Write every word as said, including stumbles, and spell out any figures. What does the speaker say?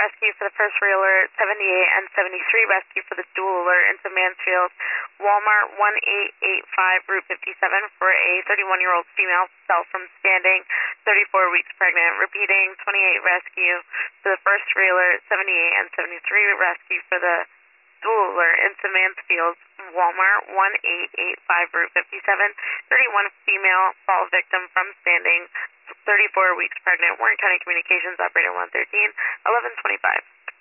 rescue for the first realtor, seventy-eight and seventy-three rescue for the dual alert into Mansfield, Walmart one eight eight five, Route fifty-seven for a thirty-one-year-old female fell from standing, thirty-four weeks pregnant. Repeating, twenty-eight rescue for the first realtor, seventy-eight and seventy-three rescue for the dual alert into Mansfield, Walmart one eight eight five, Route fifty-seven, thirty-one female fall victim from standing, thirty-four weeks pregnant. Warren County Communications, operator one thirteen, eleven twenty-five.